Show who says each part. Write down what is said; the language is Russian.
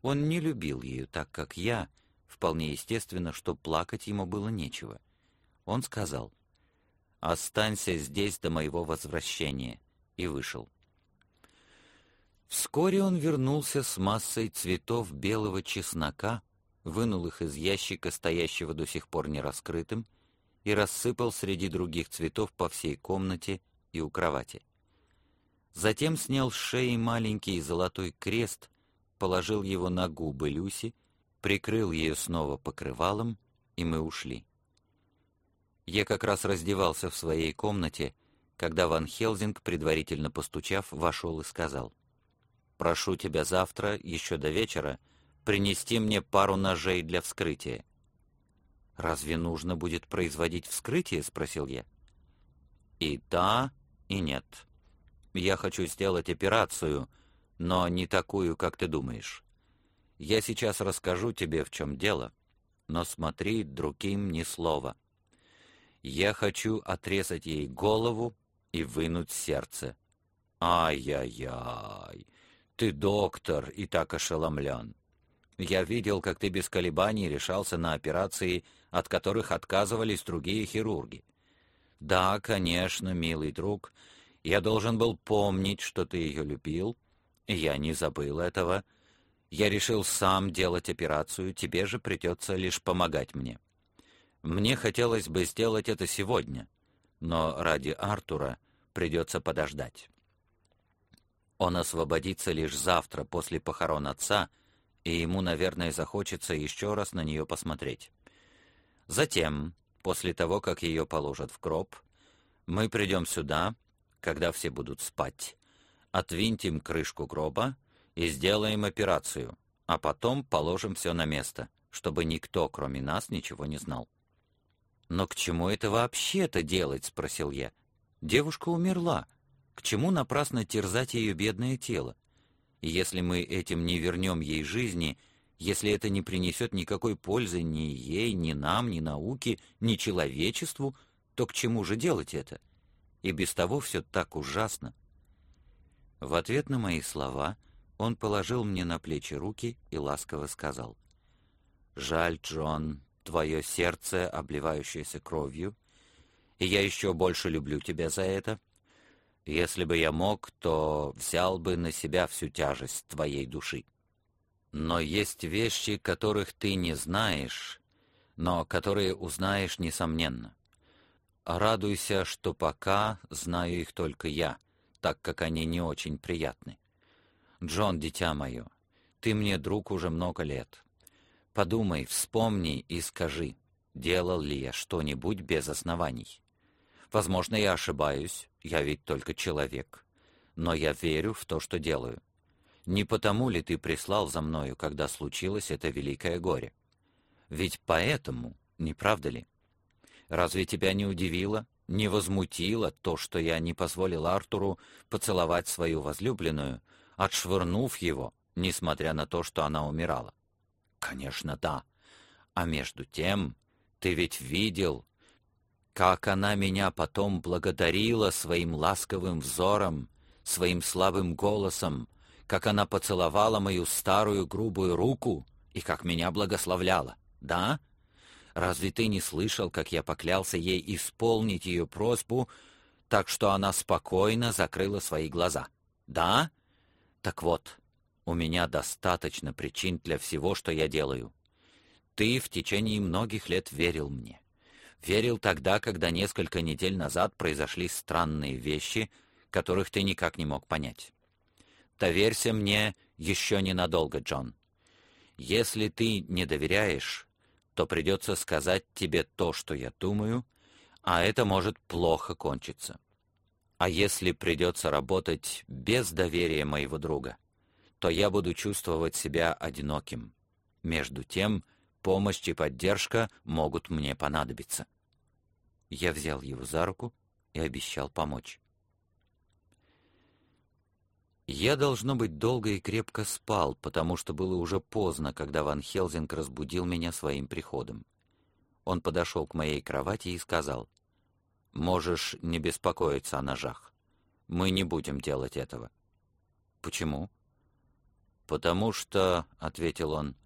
Speaker 1: Он не любил ее так, как я. Вполне естественно, что плакать ему было нечего. Он сказал: «Останься здесь до моего возвращения», и вышел. Вскоре он вернулся с массой цветов белого чеснока, вынул их из ящика, стоящего до сих пор нераскрытым, и рассыпал среди других цветов по всей комнате и у кровати. Затем снял с шеи маленький золотой крест, положил его на губы Люси, прикрыл ее снова покрывалом, и мы ушли. Я как раз раздевался в своей комнате, когда Ван Хелсинг, предварительно постучав, вошел и сказал: «Прошу тебя завтра, еще до вечера, принести мне пару ножей для вскрытия». «Разве нужно будет производить вскрытие?» — спросил я. «И да, и нет. Я хочу сделать операцию, но не такую, как ты думаешь. Я сейчас расскажу тебе, в чем дело, но смотри, другим ни слова. Я хочу отрезать ей голову и вынуть сердце». «Ай-яй-яй, ты доктор и так ошеломлен. Я видел, как ты без колебаний решался на операции, от которых отказывались другие хирурги. Да, конечно, милый друг, я должен был помнить, что ты ее любил, и я не забыл этого. Я решил сам делать операцию, тебе же придется лишь помогать мне. Мне хотелось бы сделать это сегодня, но ради Артура придется подождать. Он освободится лишь завтра после похорон отца, и ему, наверное, захочется еще раз на нее посмотреть. Затем, после того, как ее положат в гроб, мы придем сюда, когда все будут спать, отвинтим крышку гроба и сделаем операцию, а потом положим все на место, чтобы никто, кроме нас, ничего не знал». «Но к чему это вообще-то делать?» — спросил я. «Девушка умерла. К чему напрасно терзать ее бедное тело? И если мы этим не вернем ей жизни, если это не принесет никакой пользы ни ей, ни нам, ни науке, ни человечеству, то к чему же делать это? И без того все так ужасно». В ответ на мои слова он положил мне на плечи руки и ласково сказал: «Жаль, Джон, твое сердце, обливающееся кровью, и я еще больше люблю тебя за это. Если бы я мог, то взял бы на себя всю тяжесть твоей души. Но есть вещи, которых ты не знаешь, но которые узнаешь несомненно. Радуйся, что пока знаю их только я, так как они не очень приятны. Джон, дитя мое, ты мне друг уже много лет. Подумай, вспомни и скажи, делал ли я что-нибудь без оснований. Возможно, я ошибаюсь, я ведь только человек, но я верю в то, что делаю. Не потому ли ты прислал за мною, когда случилось это великое горе? Ведь поэтому, не правда ли? Разве тебя не удивило, не возмутило то, что я не позволил Артуру поцеловать свою возлюбленную, отшвырнув его, несмотря на то, что она умирала? Конечно, да. А между тем, ты ведь видел, как она меня потом благодарила своим ласковым взором, своим слабым голосом, как она поцеловала мою старую грубую руку и как меня благословляла, да? Разве ты не слышал, как я поклялся ей исполнить ее просьбу, так что она спокойно закрыла свои глаза, да? Так вот, у меня достаточно причин для всего, что я делаю. Ты в течение многих лет верил мне. Верил тогда, когда несколько недель назад произошли странные вещи, которых ты никак не мог понять. Доверься мне еще ненадолго, Джон. Если ты не доверяешь, то придется сказать тебе то, что я думаю, а это может плохо кончиться. А если придется работать без доверия моего друга, то я буду чувствовать себя одиноким. Между тем, помощь и поддержка могут мне понадобиться». Я взял его за руку и обещал помочь. Я, должно быть, долго и крепко спал, потому что было уже поздно, когда Ван Хелсинг разбудил меня своим приходом. Он подошел к моей кровати и сказал: «Можешь не беспокоиться о ножах. Мы не будем делать этого». «Почему?» «Потому что, — ответил он,